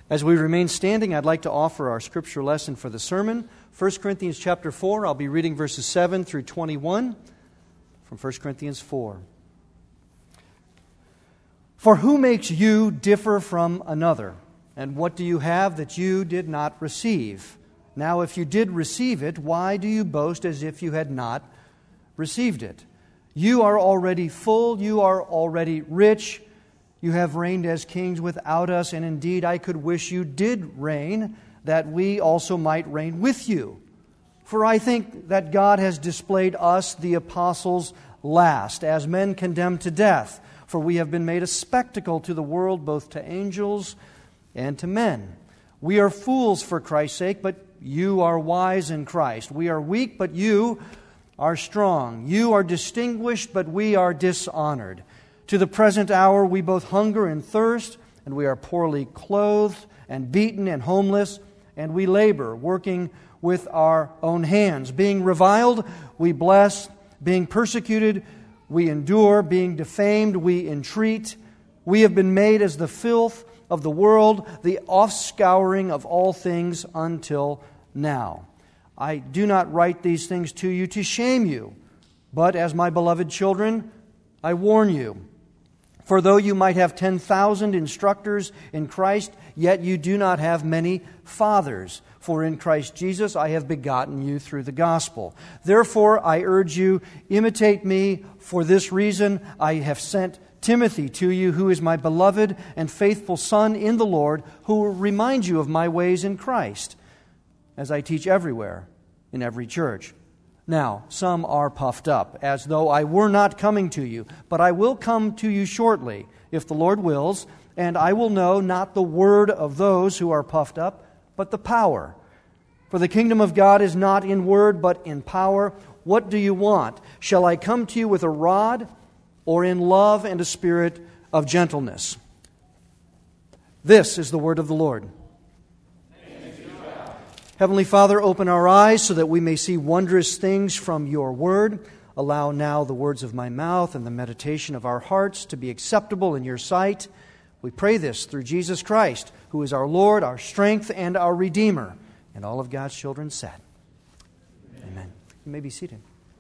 As we remain standing, I'd like to offer our scripture lesson for the sermon. 1 Corinthians chapter 4, I'll be reading verses 7 through 21 from 1 Corinthians 4. For who makes you differ from another? And what do you have that you did not receive? Now, if you did receive it, why do you boast as if you had not received it? You are already full, you are already rich. You have reigned as kings without us, and indeed I could wish you did reign, that we also might reign with you. For I think that God has displayed us, the apostles, last, as men condemned to death. For we have been made a spectacle to the world, both to angels and to men. We are fools for Christ's sake, but you are wise in Christ. We are weak, but you are strong. You are distinguished, but we are dishonored. To the present hour we both hunger and thirst, and we are poorly clothed and beaten and homeless, and we labor, working with our own hands. Being reviled, we bless. Being persecuted, we endure. Being defamed, we entreat. We have been made as the filth of the world, the offscouring of all things until now. I do not write these things to you to shame you, but as my beloved children, I warn you. For though you might have 10,000 instructors in Christ, yet you do not have many fathers. For in Christ Jesus I have begotten you through the gospel. Therefore I urge you, imitate me. For this reason I have sent Timothy to you, who is my beloved and faithful son in the Lord, who will remind you of my ways in Christ, as I teach everywhere in every church. Now, some are puffed up, as though I were not coming to you, but I will come to you shortly, if the Lord wills, and I will know not the word of those who are puffed up, but the power. For the kingdom of God is not in word, but in power. What do you want? Shall I come to you with a rod, or in love and a spirit of gentleness? This is the word of the Lord. Heavenly Father, open our eyes so that we may see wondrous things from your word. Allow now the words of my mouth and the meditation of our hearts to be acceptable in your sight. We pray this through Jesus Christ, who is our Lord, our strength, and our Redeemer. And all of God's children said, Amen. You may be seated.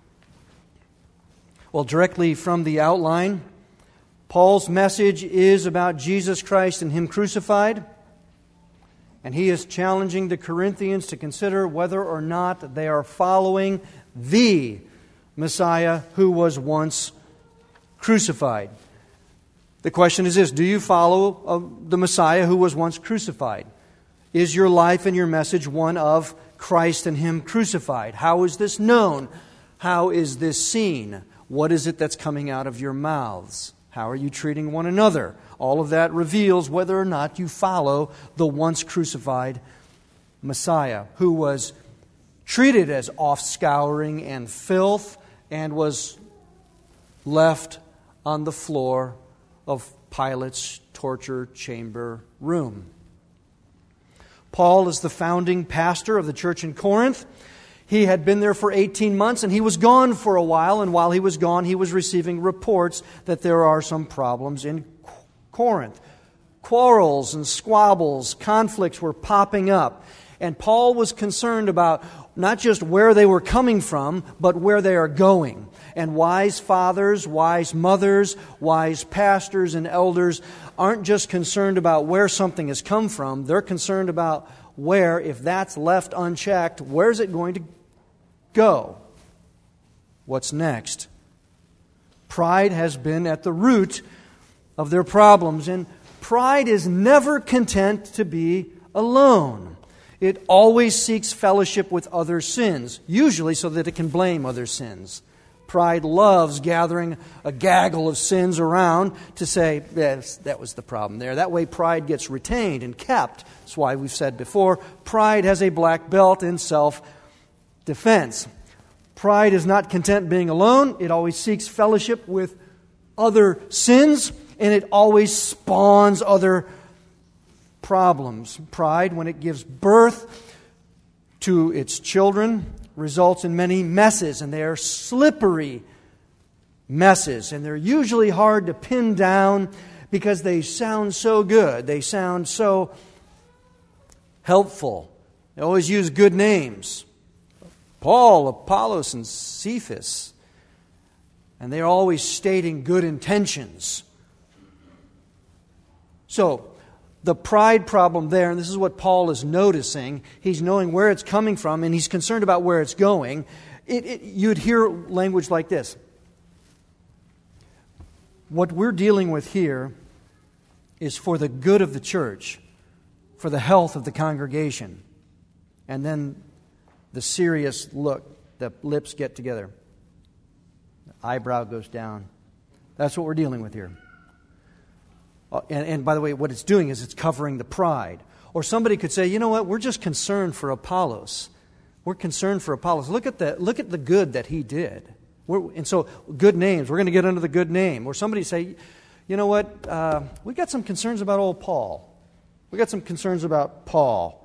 Well, directly from the outline, Paul's message is about Jesus Christ and Him crucified. And he is challenging the Corinthians to consider whether or not they are following the Messiah who was once crucified. The question is this: do you follow the Messiah who was once crucified? Is your life and your message one of Christ and Him crucified? How is this known? How is this seen? What is it that's coming out of your mouths? How are you treating one another? All of that reveals whether or not you follow the once crucified Messiah, who was treated as offscouring and filth and was left on the floor of Pilate's torture chamber room. Paul is the founding pastor of the church in Corinth. He had been there for 18 months and he was gone for a while. And while he was gone, he was receiving reports that there are some problems in Corinth. Quarrels and squabbles, conflicts were popping up. And Paul was concerned about not just where they were coming from, but where they are going. And wise fathers, wise mothers, wise pastors and elders aren't just concerned about where something has come from. They're concerned about where, if that's left unchecked, where's it going to go? What's next? Pride has been at the root of their problems, and pride is never content to be alone. It always seeks fellowship with other sins, usually so that it can blame other sins. Pride loves gathering a gaggle of sins around to say, yes, that was the problem there. That way pride gets retained and kept. That's why we've said before, pride has a black belt in self-defense. Pride is not content being alone. It always seeks fellowship with other sins, and it always spawns other problems. Pride, when it gives birth to its children, results in many messes, and they are slippery messes, and they're usually hard to pin down because they sound so good. They sound so helpful. They always use good names. Paul, Apollos, and Cephas. And they're always stating good intentions. So, the pride problem there, and this is what Paul is noticing, he's knowing where it's coming from, and he's concerned about where it's going. You'd hear language like this. What we're dealing with here is for the good of the church, for the health of the congregation. And then the serious look, the lips get together. The eyebrow goes down. That's what we're dealing with here. And by the way, what it's doing is it's covering the pride. Or somebody could say, you know what, we're just concerned for Apollos. We're concerned for Apollos. Look at the good that he did. And so, good names. We're going to get under the good name. Or somebody say, you know what, we've got some concerns about old Paul. We've got some concerns about Paul.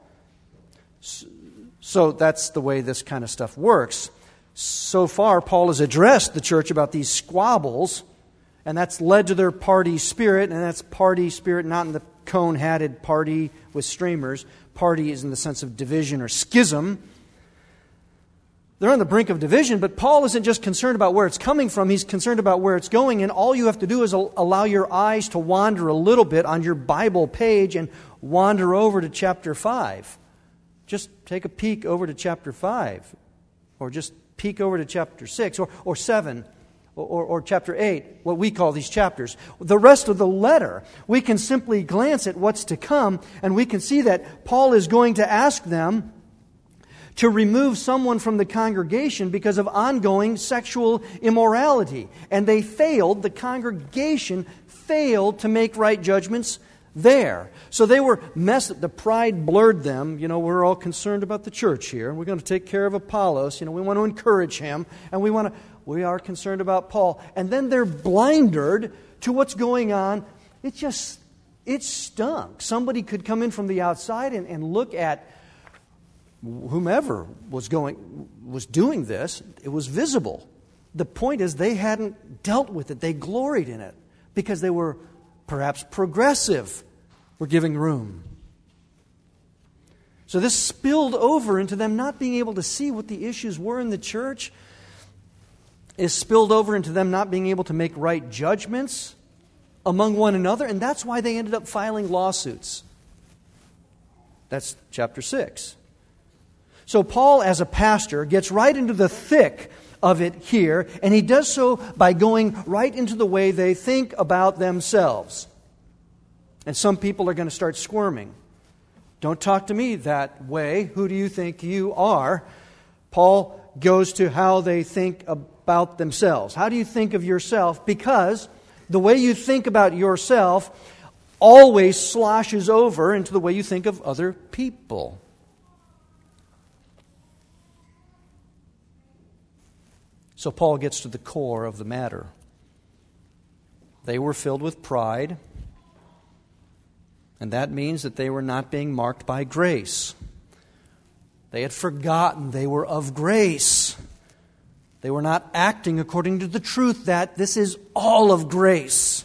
So that's the way this kind of stuff works. So far, Paul has addressed the church about these squabbles, and that's led to their party spirit, and that's party spirit not in the cone-hatted party with streamers. Party is in the sense of division or schism. They're on the brink of division, but Paul isn't just concerned about where it's coming from, he's concerned about where it's going, and all you have to do is allow your eyes to wander a little bit on your Bible page and wander over to chapter 5. Just take a peek over to chapter 5, or just peek over to chapter 6, or 7, or chapter 8, what we call these chapters. The rest of the letter, we can simply glance at what's to come, and we can see that Paul is going to ask them to remove someone from the congregation because of ongoing sexual immorality. And they failed, the congregation failed to make right judgments there. So they were the pride blurred them. You know, we're all concerned about the church here. We're going to take care of Apollos. You know, we want to encourage him. And we are concerned about Paul. And then they're blinded to what's going on. It stunk. Somebody could come in from the outside and look at whomever was doing this. It was visible. The point is they hadn't dealt with it. They gloried in it because they were perhaps progressive. We're giving room. So this spilled over into them not being able to see what the issues were in the church. Is spilled over into them not being able to make right judgments among one another. And that's why they ended up filing lawsuits. That's chapter 6. So Paul, as a pastor, gets right into the thick of it here, and he does so by going right into the way they think about themselves. And some people are going to start squirming. Don't talk to me that way. Who do you think you are? Paul goes to how they think about themselves. How do you think of yourself? Because the way you think about yourself always sloshes over into the way you think of other people. So Paul gets to the core of the matter. They were filled with pride, and that means that they were not being marked by grace. They had forgotten they were of grace. They were not acting according to the truth that this is all of grace.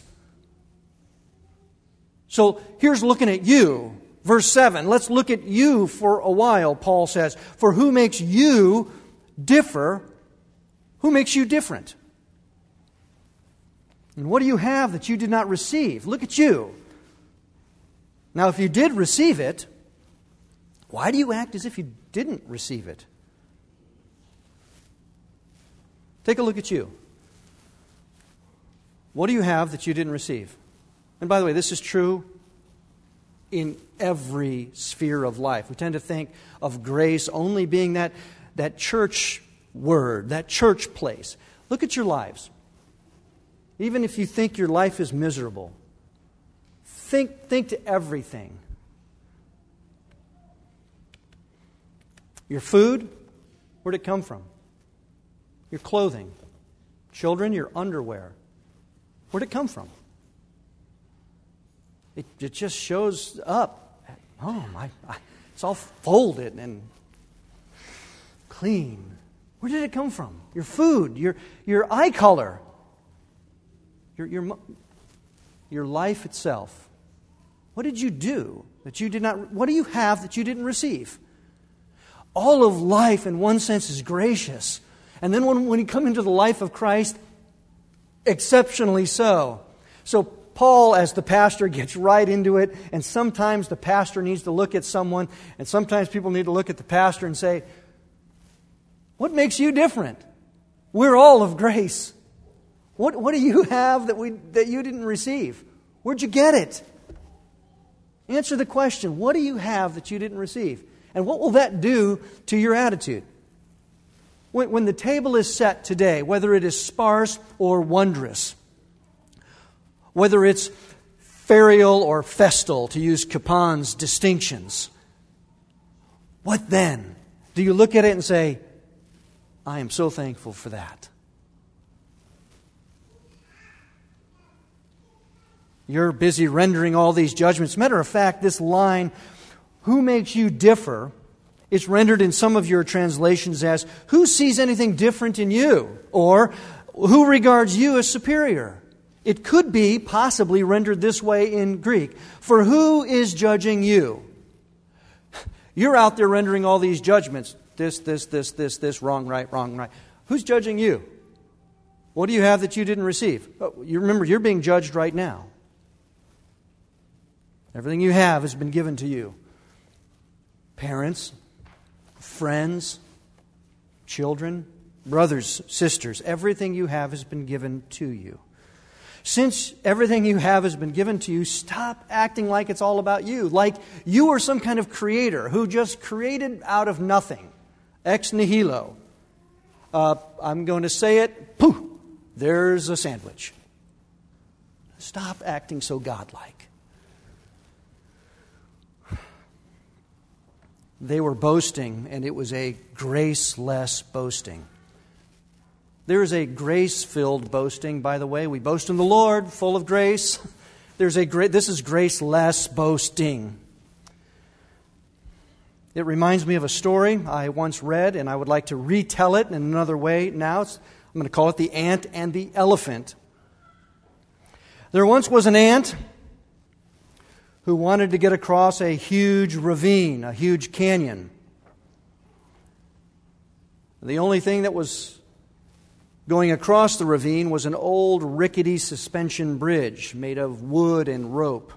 So here's looking at you. Verse 7, let's look at you for a while, Paul says. For who makes you differ? Who makes you different? And what do you have that you did not receive? Look at you. Now, if you did receive it, why do you act as if you didn't receive it? Take a look at you. What do you have that you didn't receive? And by the way, this is true in every sphere of life. We tend to think of grace only being that church word, that church place. Look at your lives. Even if you think your life is miserable, think to everything. Your food, where'd it come from? Your clothing. Children, your underwear. Where'd it come from? It just shows up at home. It's all folded and clean. Where did it come from? Your food, your eye color, your life itself. What did you do that you did not? What do you have that you didn't receive? All of life, in one sense, is gracious. And then when you come into the life of Christ, exceptionally so. So Paul, as the pastor, gets right into it, and sometimes the pastor needs to look at someone, and sometimes people need to look at the pastor and say, what makes you different? We're all of grace. What do you have that you didn't receive? Where'd you get it? Answer the question, what do you have that you didn't receive? And what will that do to your attitude? When the table is set today, whether it is sparse or wondrous, whether it's ferial or festal, to use Capon's distinctions, what then? Do you look at it and say, I am so thankful for that? You're busy rendering all these judgments. Matter of fact, this line, who makes you differ, it's rendered in some of your translations as, who sees anything different in you? Or, who regards you as superior? It could be possibly rendered this way in Greek. For who is judging you? You're out there rendering all these judgments. This, wrong, right. Who's judging you? What do you have that you didn't receive? You remember, you're being judged right now. Everything you have has been given to you. Parents, friends, children, brothers, sisters, everything you have has been given to you. Since everything you have has been given to you, stop acting like it's all about you, like you are some kind of creator who just created out of nothing, ex nihilo. I'm going to say it, poof, there's a sandwich. Stop acting so godlike. They were boasting, and it was a graceless boasting. There is a grace-filled boasting, by the way. We boast in the Lord, full of grace. This is graceless boasting. It reminds me of a story I once read, and I would like to retell it in another way now. I'm going to call it The Ant and the Elephant. There once was an ant who wanted to get across a huge ravine, a huge canyon. The only thing that was going across the ravine was an old rickety suspension bridge made of wood and rope.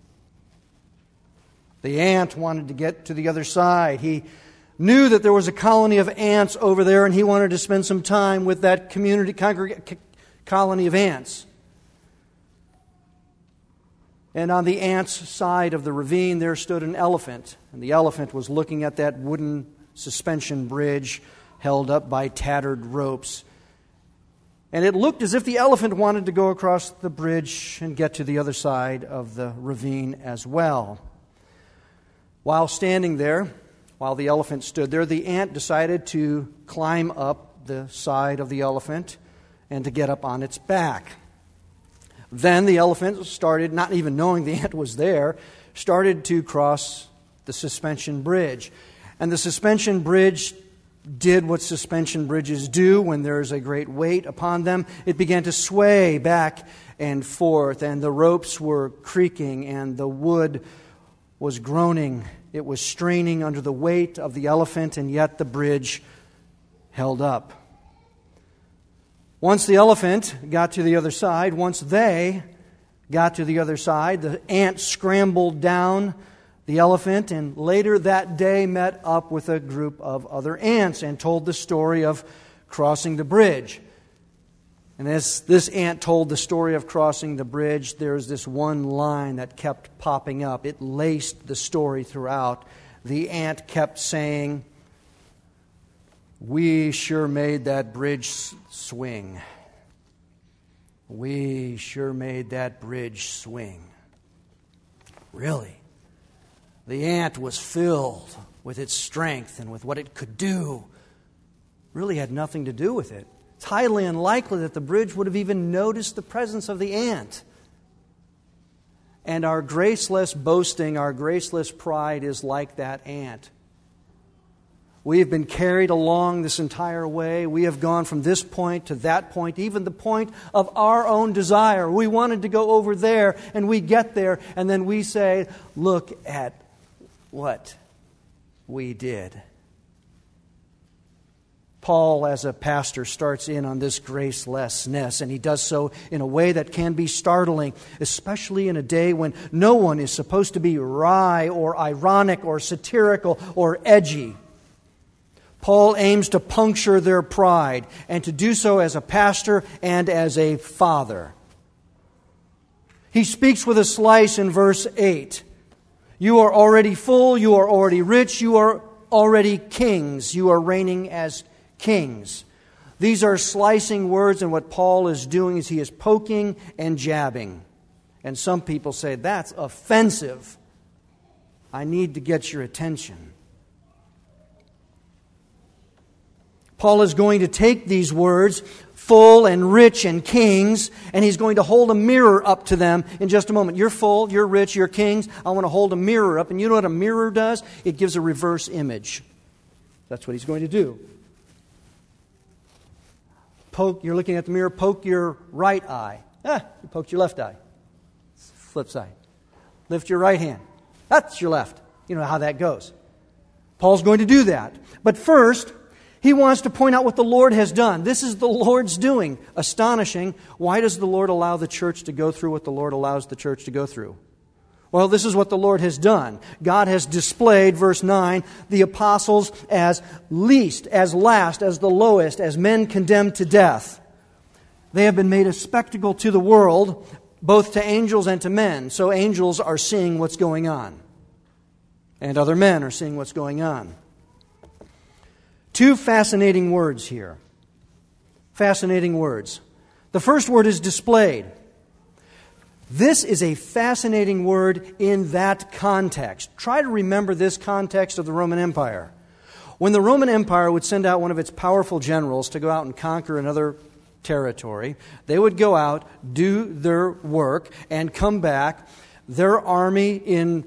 The ant wanted to get to the other side. He knew that there was a colony of ants over there, and he wanted to spend some time with that colony of ants. And on the ant's side of the ravine, there stood an elephant. And the elephant was looking at that wooden suspension bridge held up by tattered ropes. And it looked as if the elephant wanted to go across the bridge and get to the other side of the ravine as well. While standing there, while the elephant stood there, the ant decided to climb up the side of the elephant and to get up on its back. Then the elephant started, not even knowing the ant was there, started to cross the suspension bridge. And the suspension bridge did what suspension bridges do when there is a great weight upon them. It began to sway back and forth, and the ropes were creaking, and the wood was groaning. It was straining under the weight of the elephant, and yet the bridge held up. Once the elephant got to the other side, once they got to the other side, the ant scrambled down the elephant, and later that day met up with a group of other ants and told the story of crossing the bridge. And as this ant told the story of crossing the bridge, there's this one line that kept popping up. It laced the story throughout. The ant kept saying, "We sure made that bridge swing. We sure made that bridge swing." Really? The ant was filled with its strength and with what it could do. Really had nothing to do with it. It's highly unlikely that the bridge would have even noticed the presence of the ant. And our graceless boasting, our graceless pride is like that ant. We have been carried along this entire way. We have gone from this point to that point, even the point of our own desire. We wanted to go over there, and we get there, and then we say, "Look at what we did. Paul, as a pastor, starts in on this gracelessness, and he does so in a way that can be startling, especially in a day when no one is supposed to be wry or ironic or satirical or edgy. Paul aims to puncture their pride, and to do so as a pastor and as a father. He speaks with a slice in verse 8. You are already full, you are already rich, you are already kings, you are reigning as kings. These are slicing words, and what Paul is doing is he is poking and jabbing. And some people say, that's offensive. I need to get your attention. Paul is going to take these words, full and rich and kings, and he's going to hold a mirror up to them in just a moment. You're full, you're rich, you're kings. I want to hold a mirror up. And you know what a mirror does? It gives a reverse image. That's what he's going to do. You're looking at the mirror, poke your right eye. You poked your left eye. Flip side. Lift your right hand. That's your left. You know how that goes. Paul's going to do that. But first, he wants to point out what the Lord has done. This is the Lord's doing. Astonishing. Why does the Lord allow the church to go through what the Lord allows the church to go through? Well, this is what the Lord has done. God has displayed, verse 9, the apostles as least, as last, as the lowest, as men condemned to death. They have been made a spectacle to the world, both to angels and to men. So angels are seeing what's going on. And other men are seeing what's going on. Two fascinating words here. Fascinating words. The first word is displayed. This is a fascinating word in that context. Try to remember this context of the Roman Empire. When the Roman Empire would send out one of its powerful generals to go out and conquer another territory, they would go out, do their work, and come back, their army in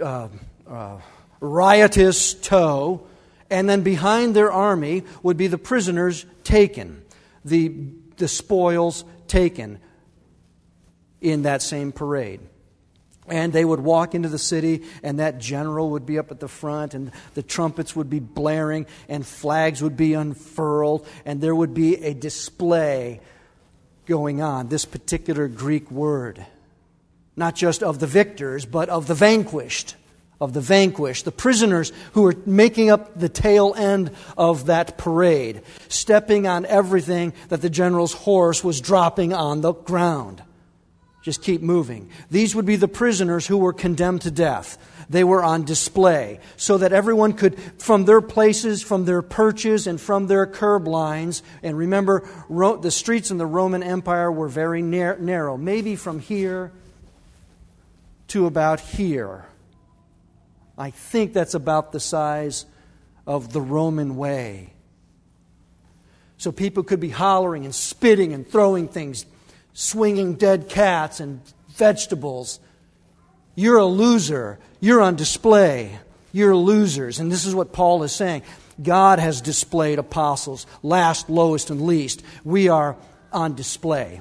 riotous tow, and then behind their army would be the prisoners taken, the spoils taken in that same parade. And they would walk into the city, and that general would be up at the front, and the trumpets would be blaring, and flags would be unfurled, and there would be a display going on. This particular Greek word, not just of the victors, but of the vanquished. The prisoners who were making up the tail end of that parade, stepping on everything that the general's horse was dropping on the ground. Just keep moving. These would be the prisoners who were condemned to death. They were on display so that everyone could, from their places, from their perches, and from their curb lines, and remember, the streets in the Roman Empire were very narrow, maybe from here to about here. I think that's about the size of the Roman way. So people could be hollering and spitting and throwing things, swinging dead cats and vegetables. You're a loser. You're on display. You're losers. And this is what Paul is saying. God has displayed apostles, last, lowest, and least. We are on display.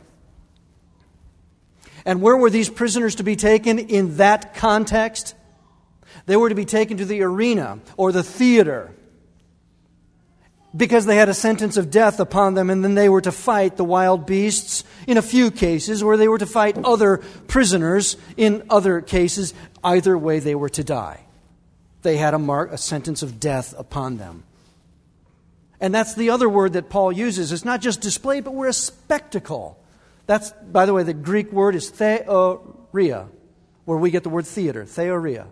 And where were these prisoners to be taken in that context? They were to be taken to the arena or the theater, because they had a sentence of death upon them, and then they were to fight the wild beasts in a few cases, or they were to fight other prisoners in other cases. Either way, they were to die. They had a sentence of death upon them. And that's the other word that Paul uses. It's not just display, but we're a spectacle. That's, by the way, the Greek word is theoria, where we get the word theater, theoria.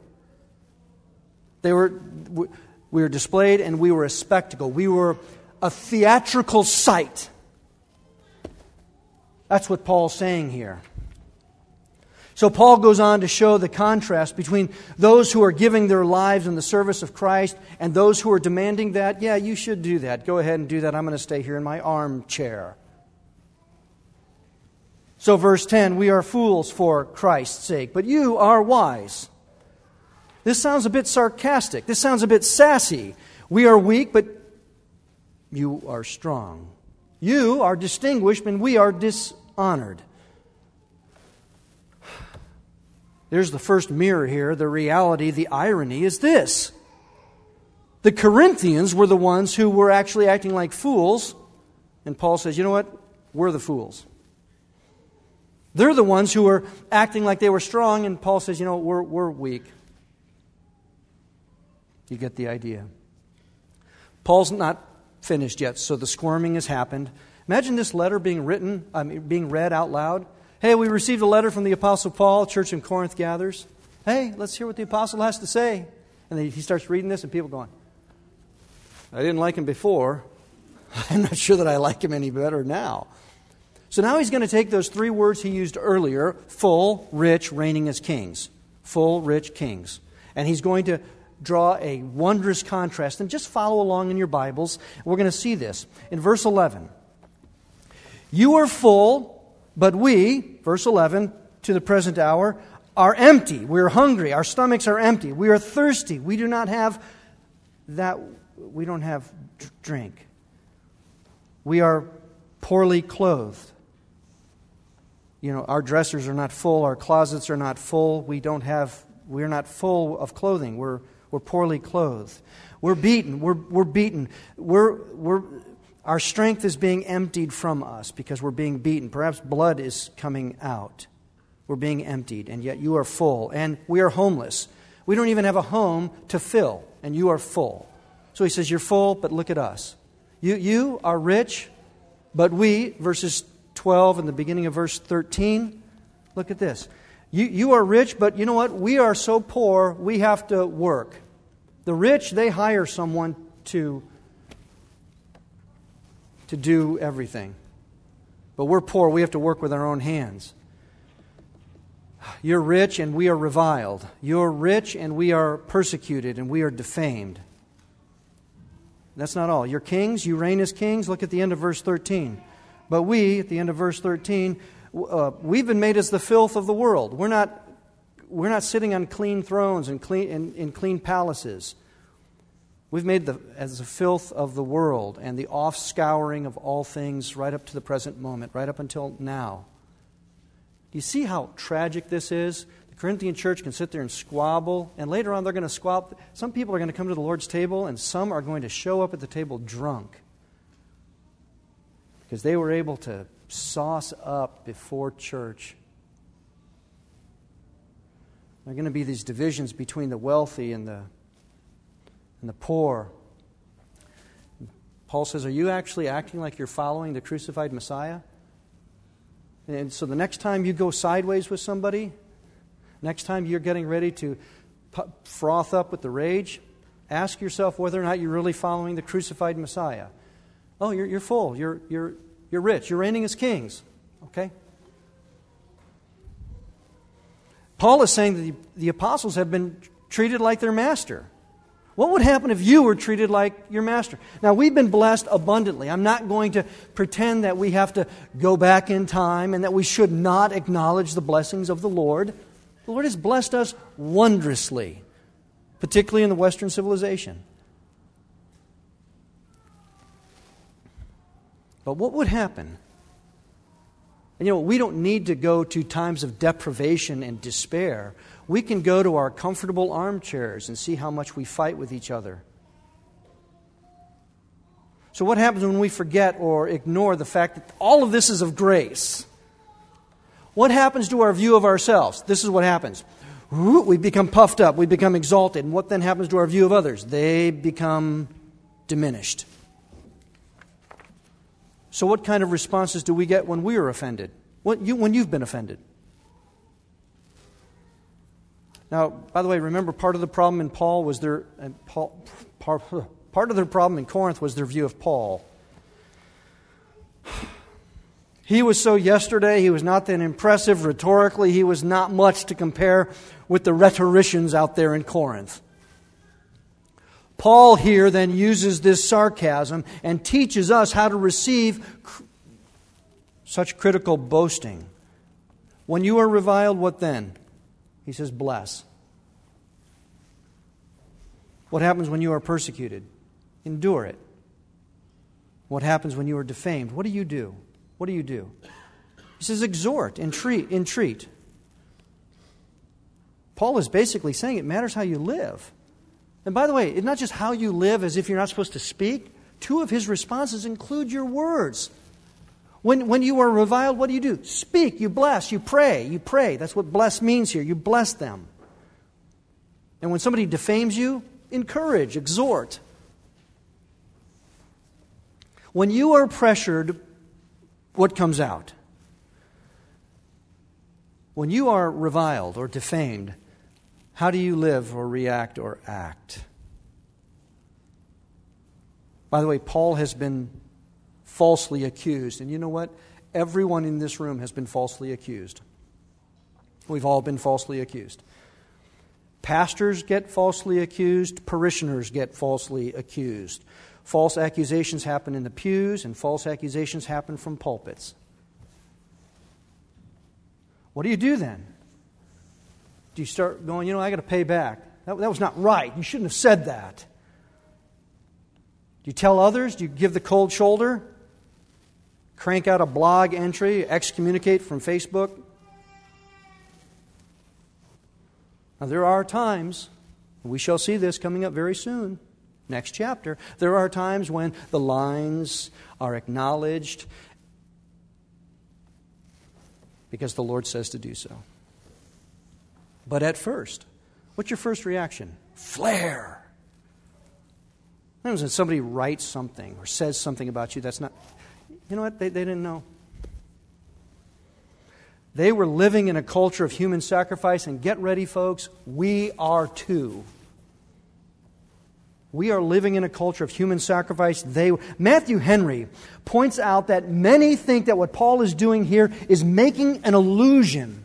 We were displayed, and we were a spectacle. We were a theatrical sight. That's what Paul's saying here. So Paul goes on to show the contrast between those who are giving their lives in the service of Christ and those who are demanding that, yeah, you should do that. Go ahead and do that. I'm going to stay here in my armchair. So verse 10, we are fools for Christ's sake, but you are wise. This sounds a bit sarcastic. This sounds a bit sassy. We are weak, but you are strong. You are distinguished, and we are dishonored. There's the first mirror here. The reality, the irony is this. The Corinthians were the ones who were actually acting like fools. And Paul says, you know what? We're the fools. They're the ones who were acting like they were strong. And Paul says, you know, we're weak. You get the idea. Paul's not finished yet, so the squirming has happened. Imagine this letter being read out loud. Hey, we received a letter from the Apostle Paul. Church in Corinth gathers. Hey, let's hear what the Apostle has to say. And then he starts reading this, and people going, I didn't like him before. I'm not sure that I like him any better now. So now he's going to take those three words he used earlier, full, rich, reigning as kings. Full, rich, kings. And he's going to draw a wondrous contrast. And just follow along in your Bibles. We're going to see this. In verse 11, you are full, but we, verse 11, to the present hour, are empty. We're hungry. Our stomachs are empty. We are thirsty. We do not have that. We don't have drink. We are poorly clothed. You know, our dressers are not full. Our closets are not full. We're not full of clothing. We're poorly clothed. We're beaten. We're beaten. Our strength is being emptied from us because we're being beaten. Perhaps blood is coming out. We're being emptied, and yet you are full. And we are homeless. We don't even have a home to fill, and you are full. So he says, you're full, but look at us. You are rich, but we, verses 12 and the beginning of verse 13, look at this. You are rich, but you know what? We are so poor, we have to work. The rich, they hire someone to do everything. But we're poor, we have to work with our own hands. You're rich and we are reviled. You're rich and we are persecuted and we are defamed. That's not all. You're kings, you reign as kings. Look at the end of verse 13. But we, at the end of verse 13, we've been made as the filth of the world. We're not sitting on clean thrones and in clean palaces. We've made as the filth of the world and the off-scouring of all things right up to the present moment, right up until now. Do you see how tragic this is? The Corinthian church can sit there and squabble, and later on they're going to squabble. Some people are going to come to the Lord's table, and some are going to show up at the table drunk because they were able to sauce up before church. There are going to be these divisions between the wealthy and the poor. Paul says, are you actually acting like you're following the crucified Messiah? And so the next time you go sideways with somebody, next time you're getting ready to froth up with the rage, ask yourself whether or not you're really following the crucified Messiah. Oh, you're full. You're rich. You're reigning as kings. Okay? Paul is saying that the apostles have been treated like their master. What would happen if you were treated like your master? Now, we've been blessed abundantly. I'm not going to pretend that we have to go back in time and that we should not acknowledge the blessings of the Lord. The Lord has blessed us wondrously, particularly in the Western civilization. But what would happen? And we don't need to go to times of deprivation and despair. We can go to our comfortable armchairs and see how much we fight with each other. So what happens when we forget or ignore the fact that all of this is of grace? What happens to our view of ourselves? This is what happens. We become puffed up. We become exalted. And what then happens to our view of others? They become diminished. So what kind of responses do we get when we are offended? When you've been offended? Now, by the way, remember part of the problem in part of their problem in Corinth was their view of Paul. He was so yesterday, he was not that impressive rhetorically, he was not much to compare with the rhetoricians out there in Corinth. Paul here then uses this sarcasm and teaches us how to receive such critical boasting. When you are reviled, what then? He says, bless. What happens when you are persecuted? Endure it. What happens when you are defamed? What do you do? What do you do? He says, exhort, entreat. Paul is basically saying it matters how you live. And by the way, it's not just how you live as if you're not supposed to speak. Two of his responses include your words. When you are reviled, what do? Speak, you bless, you pray. You pray. That's what bless means here. You bless them. And when somebody defames you, encourage, exhort. When you are pressured, what comes out? When you are reviled or defamed, how do you live or react or act? By the way, Paul has been falsely accused. And you know what? Everyone in this room has been falsely accused. We've all been falsely accused. Pastors get falsely accused. Parishioners get falsely accused. False accusations happen in the pews, and false accusations happen from pulpits. What do you do then? Do you start going, I got to pay back? That was not right. You shouldn't have said that. Do you tell others? Do you give the cold shoulder? Crank out a blog entry, excommunicate from Facebook? Now, there are times, we shall see this coming up very soon, next chapter, there are times when the lines are acknowledged because the Lord says to do so. But at first, what's your first reaction? Flare. That when somebody writes something or says something about you that's not... You know what? They didn't know. They were living in a culture of human sacrifice, and get ready, folks, we are too. We are living in a culture of human sacrifice. Matthew Henry points out that many think that what Paul is doing here is making an allusion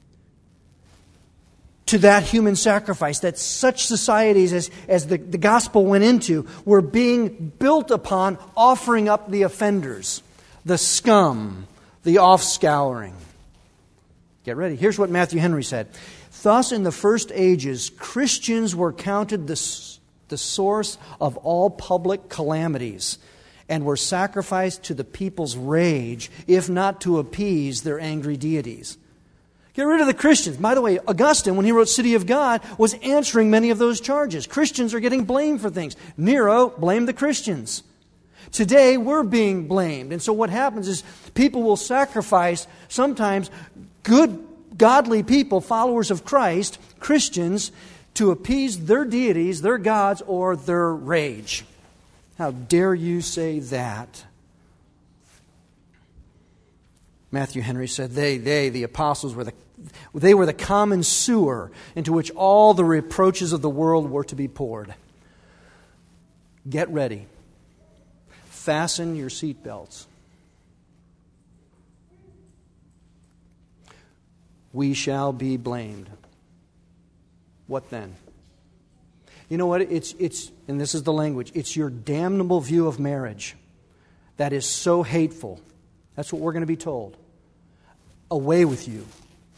to that human sacrifice, that such societies as the gospel went into were being built upon offering up the offenders, the scum, the offscouring. Get ready. Here's what Matthew Henry said. Thus, in the first ages, Christians were counted the source of all public calamities and were sacrificed to the people's rage, if not to appease their angry deities. Get rid of the Christians. By the way, Augustine, when he wrote City of God, was answering many of those charges. Christians are getting blamed for things. Nero blamed the Christians. Today, we're being blamed. And so what happens is people will sacrifice sometimes good, godly people, followers of Christ, Christians, to appease their deities, their gods, or their rage. How dare you say that? Matthew Henry said, the apostles, were the common sewer into which all the reproaches of the world were to be poured. Get ready. Fasten your seatbelts. We shall be blamed. What then? You know what? It's and this is the language. It's your damnable view of marriage that is so hateful. That's what we're going to be told. Away with you.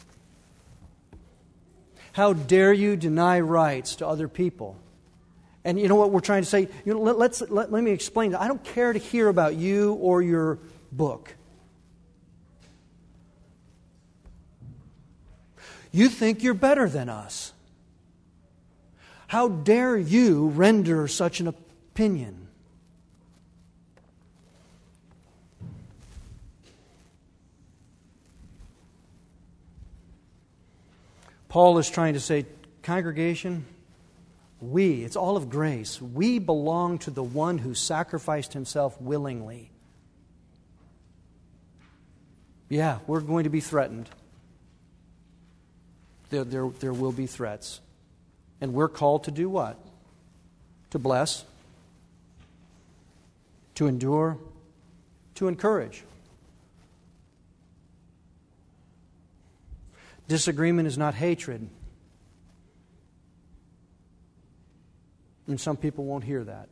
How dare you deny rights to other people? And you know what we're trying to say? Let me explain. I don't care to hear about you or your book. You think you're better than us. How dare you render such an opinion? Paul is trying to say, congregation, it's all of grace. We belong to the one who sacrificed himself willingly. Yeah, we're going to be threatened. There will be threats. And we're called to do what? To bless, to endure, to encourage. Disagreement is not hatred. And some people won't hear that.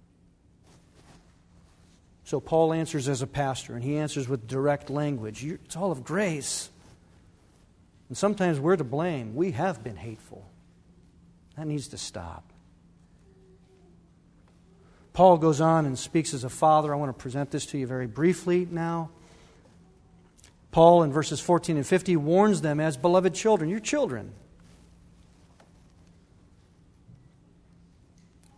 So Paul answers as a pastor, and he answers with direct language. It's all of grace. And sometimes we're to blame. We have been hateful. That needs to stop. Paul goes on and speaks as a father. I want to present this to you very briefly now. Paul, in verses 14 and 15, warns them as beloved children. You're children.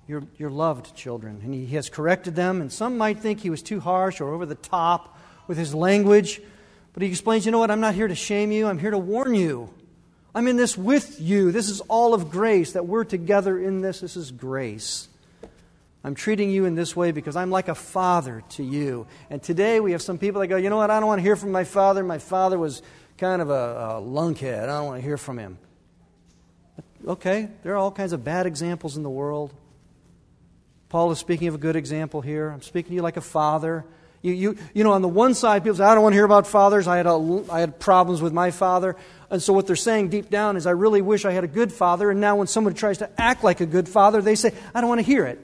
You're loved, children. And he has corrected them. And some might think he was too harsh or over the top with his language. But he explains, you know what? I'm not here to shame you. I'm here to warn you. I'm in this with you. This is all of grace, that we're together in this. This is grace. I'm treating you in this way because I'm like a father to you. And today we have some people that go, you know what? I don't want to hear from my father. My father was kind of a lunkhead. I don't want to hear from him. Okay, there are all kinds of bad examples in the world. Paul is speaking of a good example here. I'm speaking to you like a father. You know, on the one side, people say, I don't want to hear about fathers. I had problems with my father. And so what they're saying deep down is, I really wish I had a good father. And now when someone tries to act like a good father, they say, I don't want to hear it.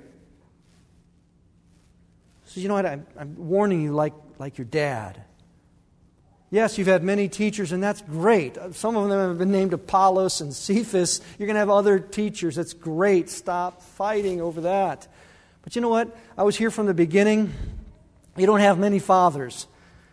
So you know what? I'm warning you like your dad. Yes, you've had many teachers, and that's great. Some of them have been named Apollos and Cephas. You're going to have other teachers. That's great. Stop fighting over that. But you know what? I was here from the beginning. You don't have many fathers.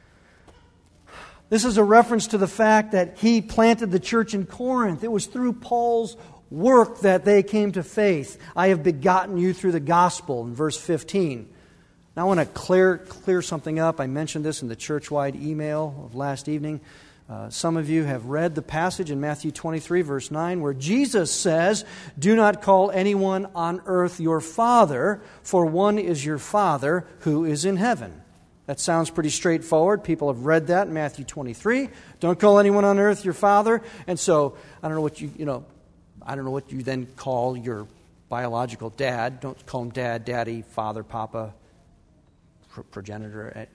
This is a reference to the fact that he planted the church in Corinth. It was through Paul's work that they came to faith. I have begotten you through the gospel, in verse 15. Now I want to clear something up. I mentioned this in the church-wide email of last evening. Some of you have read the passage in Matthew 23, verse 9, where Jesus says, do not call anyone on earth your father, for one is your Father who is in heaven. That sounds pretty straightforward. People have read that in Matthew 23. Don't call anyone on earth your father. And so, I don't know what you then call your biological dad. Don't call him dad, daddy, father, papa, progenitor.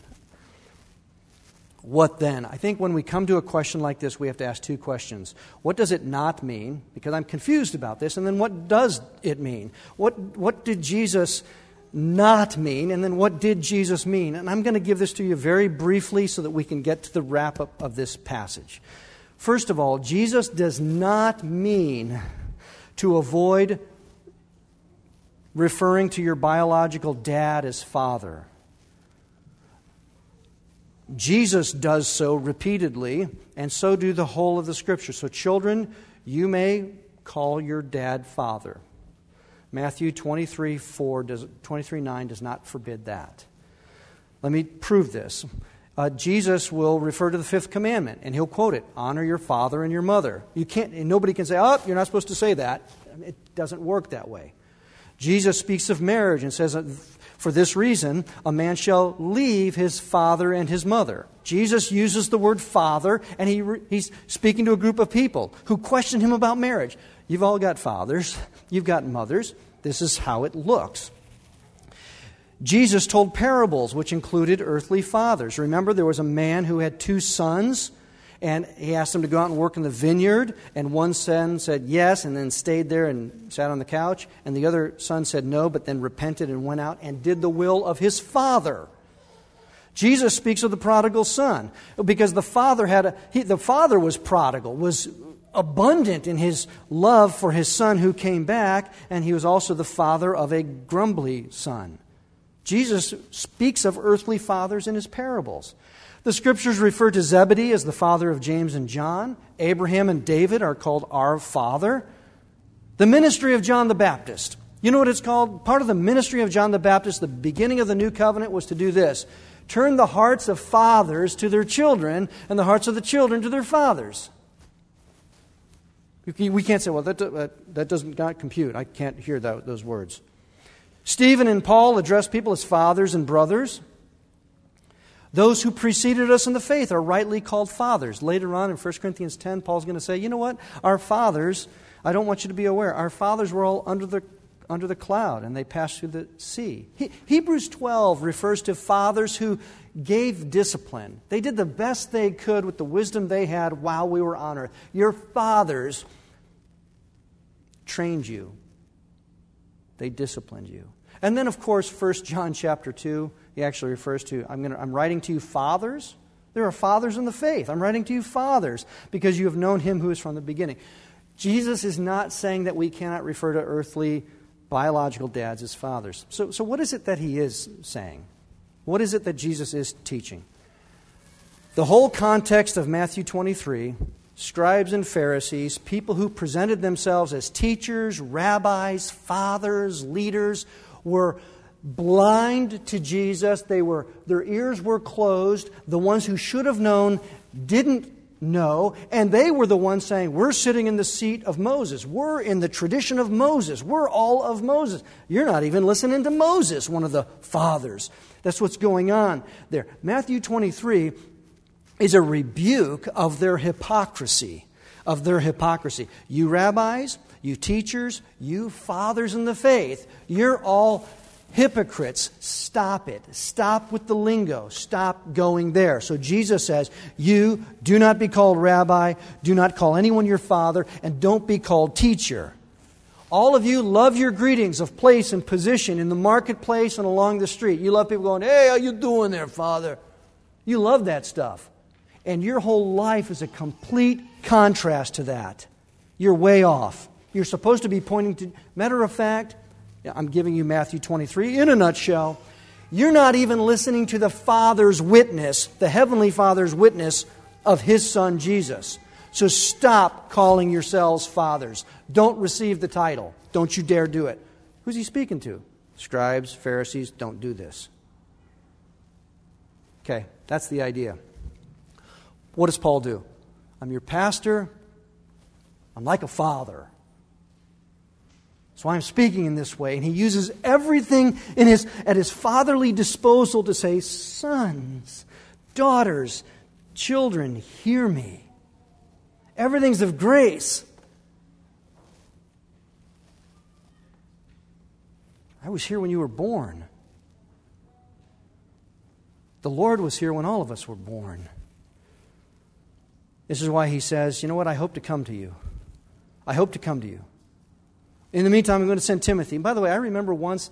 What then? I think when we come to a question like this, we have to ask two questions. What does it not mean? Because I'm confused about this. And then what does it mean? What did Jesus not mean? And then what did Jesus mean? And I'm going to give this to you very briefly so that we can get to the wrap-up of this passage. First of all, Jesus does not mean to avoid referring to your biological dad as father. Jesus does so repeatedly, and so do the whole of the Scripture. So children, you may call your dad father. Matthew 23:9 does not forbid that. Let me prove this. Jesus will refer to the fifth commandment, and he'll quote it, honor your father and your mother. Nobody can say, oh, you're not supposed to say that. It doesn't work that way. Jesus speaks of marriage and says, for this reason, a man shall leave his father and his mother. Jesus uses the word father, and he's speaking to a group of people who question him about marriage. You've all got fathers. You've got mothers. This is how it looks. Jesus told parables which included earthly fathers. Remember, there was a man who had 2 sons, and he asked them to go out and work in the vineyard, and one son said yes and then stayed there and sat on the couch, and the other son said no, but then repented and went out and did the will of his father. Jesus speaks of the prodigal son because the father was prodigal, was abundant in his love for his son who came back, and he was also the father of a grumbly son. Jesus speaks of earthly fathers in his parables. The Scriptures refer to Zebedee as the father of James and John. Abraham and David are called our father. The ministry of John the Baptist. You know what it's called? Part of the ministry of John the Baptist, the beginning of the new covenant, was to do this. Turn the hearts of fathers to their children and the hearts of the children to their fathers. We can't say, well, that does not compute. I can't hear those words. Stephen and Paul address people as fathers and brothers. Those who preceded us in the faith are rightly called fathers. Later on in 1 Corinthians 10, Paul's going to say, you know what? Our fathers, I don't want you to be aware, our fathers were all under the cloud, and they passed through the sea. Hebrews 12 refers to fathers who gave discipline. They did the best they could with the wisdom they had while we were on earth. Your fathers trained you. They disciplined you. And then, of course, 1 John chapter 2, he actually refers to, I'm writing to you fathers. There are fathers in the faith. I'm writing to you fathers because you have known him who is from the beginning. Jesus is not saying that we cannot refer to earthly biological dads as fathers. So what is it that he is saying? What is it that Jesus is teaching? The whole context of Matthew 23 scribes and Pharisees, people who presented themselves as teachers, rabbis, fathers, leaders, were blind to Jesus. Their ears were closed. The ones who should have known didn't know. And they were the ones saying, we're sitting in the seat of Moses. We're in the tradition of Moses. We're all of Moses. You're not even listening to Moses, one of the fathers. That's what's going on there. Matthew 23 is a rebuke of their hypocrisy. You rabbis, you teachers, you fathers in the faith, you're all hypocrites. Stop it. Stop with the lingo. Stop going there. So Jesus says, you do not be called rabbi, do not call anyone your father, and don't be called teacher. All of you love your greetings of place and position in the marketplace and along the street. You love people going, hey, how you doing there, Father? You love that stuff. And your whole life is a complete contrast to that. You're way off. You're supposed to be pointing to... Matter of fact, I'm giving you Matthew 23 in a nutshell. You're not even listening to the Father's witness, the Heavenly Father's witness of His Son Jesus. So stop calling yourselves fathers. Don't receive the title. Don't you dare do it. Who's He speaking to? Scribes, Pharisees, don't do this. Okay, that's the idea. What does Paul do? I'm your pastor. I'm like a father. That's why I'm speaking in this way. And he uses everything at his fatherly disposal to say, sons, daughters, children, hear me. Everything's of grace. I was here when you were born. The Lord was here when all of us were born. This is why he says, you know what, I hope to come to you. I hope to come to you. In the meantime, I'm going to send Timothy. And by the way, I remember once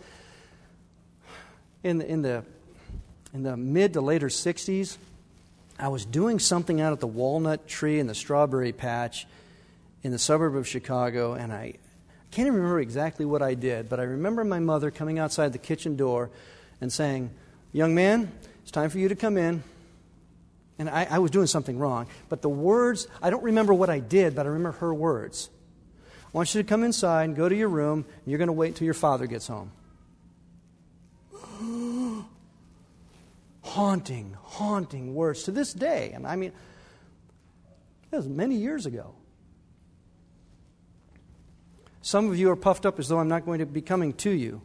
in the mid to later 60s, I was doing something out at the walnut tree in the strawberry patch in the suburb of Chicago, and I can't even remember exactly what I did, but I remember my mother coming outside the kitchen door and saying, young man, it's time for you to come in. And I was doing something wrong. But the words, I don't remember what I did, but I remember her words. I want you to come inside and go to your room, and you're going to wait until your father gets home. Haunting words to this day. And I mean, that was many years ago. Some of you are puffed up as though I'm not going to be coming to you.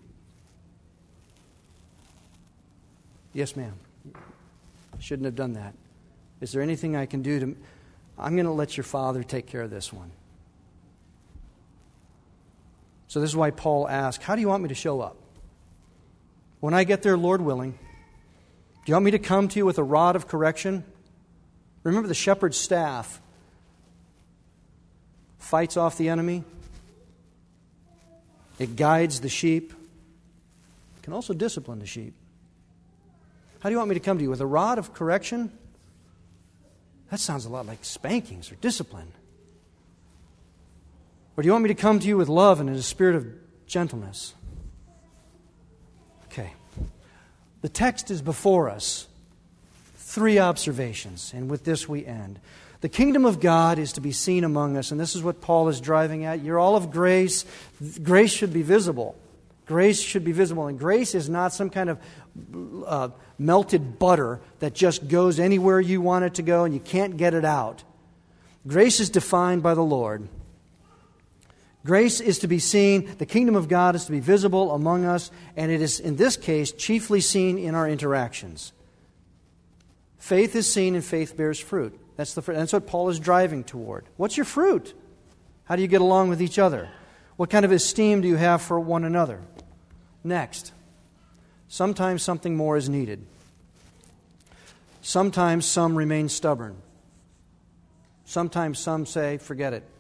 Yes, ma'am. I shouldn't have done that. Is there anything I can do to... I'm going to let your father take care of this one. So this is why Paul asked, how do you want me to show up? When I get there, Lord willing, do you want me to come to you with a rod of correction? Remember the shepherd's staff fights off the enemy. It guides the sheep. It can also discipline the sheep. How do you want me to come to you? With a rod of correction? That sounds a lot like spankings or discipline. Or do you want me to come to you with love and in a spirit of gentleness? Okay. The text is before us. 3 observations, and with this we end. The kingdom of God is to be seen among us, and this is what Paul is driving at. You're all of grace. Grace should be visible. Grace should be visible, and grace is not some kind of melted butter that just goes anywhere you want it to go and you can't get it out. Grace is defined by the Lord. Grace is to be seen, the kingdom of God is to be visible among us, and it is, in this case, chiefly seen in our interactions. Faith is seen and faith bears fruit. That's what Paul is driving toward. What's your fruit? How do you get along with each other? What kind of esteem do you have for one another? Next, sometimes something more is needed. Sometimes some remain stubborn. Sometimes some say, forget it.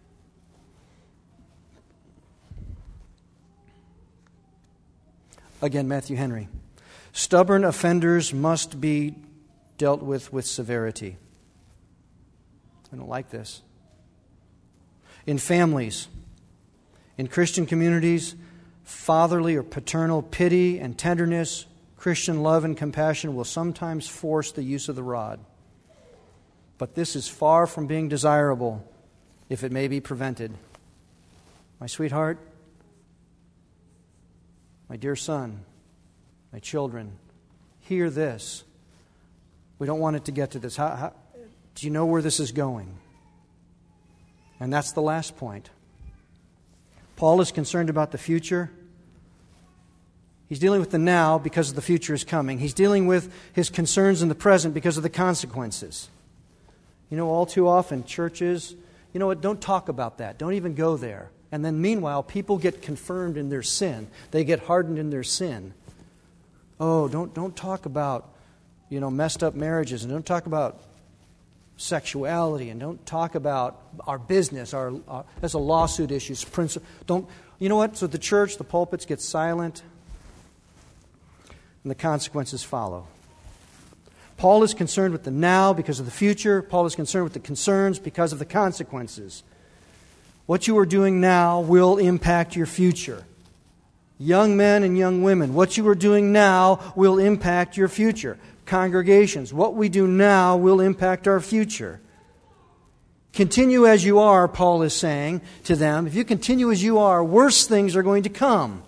Again, Matthew Henry. Stubborn offenders must be dealt with severity. I don't like this. In families, in Christian communities, fatherly or paternal pity and tenderness, Christian love and compassion will sometimes force the use of the rod. But this is far from being desirable if it may be prevented. My sweetheart, my dear son, my children, hear this. We don't want it to get to this. Do you know where this is going? And that's the last point. Paul is concerned about the future. He's dealing with the now because the future is coming. He's dealing with his concerns in the present because of the consequences. You know, all too often, churches, you know what, don't talk about that. Don't even go there. And then meanwhile, people get confirmed in their sin. They get hardened in their sin. Oh, don't talk about, messed up marriages, and don't talk about sexuality, and don't talk about our business, as a lawsuit issues. You know what? So the church, the pulpits get silent, and the consequences follow. Paul is concerned with the now because of the future. Paul is concerned with the concerns because of the consequences. What you are doing now will impact your future. Young men and young women, what you are doing now will impact your future. Congregations, what we do now will impact our future. Continue as you are, Paul is saying to them. If you continue as you are, worse things are going to come.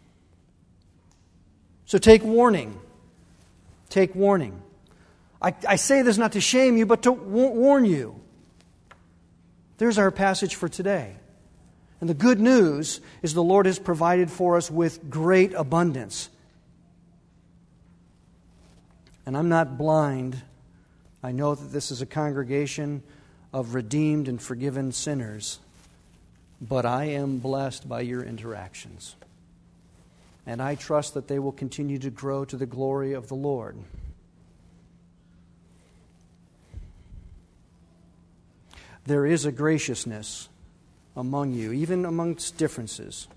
So take warning. Take warning. I say this not to shame you, but to warn you. There's our passage for today. And the good news is the Lord has provided for us with great abundance. And I'm not blind. I know that this is a congregation of redeemed and forgiven sinners. But I am blessed by your interactions. And I trust that they will continue to grow to the glory of the Lord. There is a graciousness among you, even amongst differences.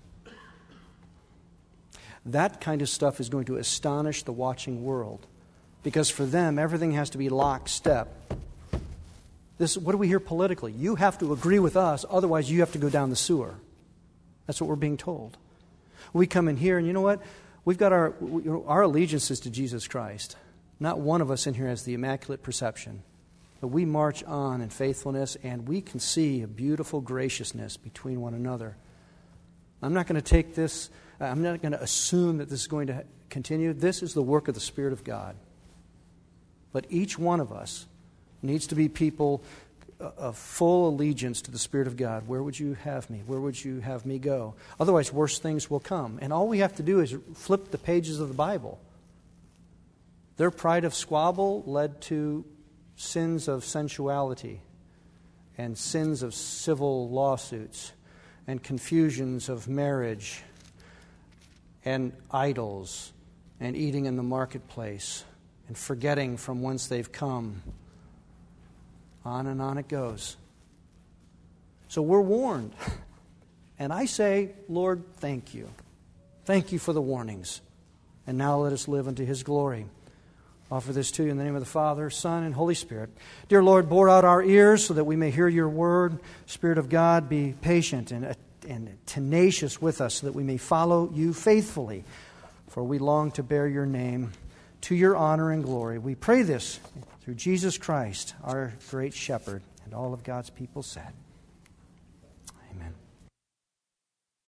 That kind of stuff is going to astonish the watching world, because for them, everything has to be lockstep. What do we hear politically? You have to agree with us, otherwise you have to go down the sewer. That's what we're being told. We come in here, and you know what? We've got our allegiance is to Jesus Christ. Not one of us in here has the immaculate perception. But we march on in faithfulness, and we can see a beautiful graciousness between one another. I'm not going to take this, I'm not going to assume that this is going to continue. This is the work of the Spirit of God. But each one of us needs to be people of full allegiance to the Spirit of God. Where would you have me? Where would you have me go? Otherwise, worse things will come. And all we have to do is flip the pages of the Bible. Their pride of squabble led to sins of sensuality and sins of civil lawsuits and confusions of marriage and idols and eating in the marketplace and forgetting from whence they've come. On and on it goes. So we're warned. And I say, Lord, thank you. Thank you for the warnings. And now let us live unto His glory. Offer this to you in the name of the Father, Son, and Holy Spirit. Dear Lord, bore out our ears so that we may hear your word. Spirit of God, be patient and tenacious with us so that we may follow you faithfully. For we long to bear your name to your honor and glory. We pray this through Jesus Christ, our great shepherd, and all of God's people said.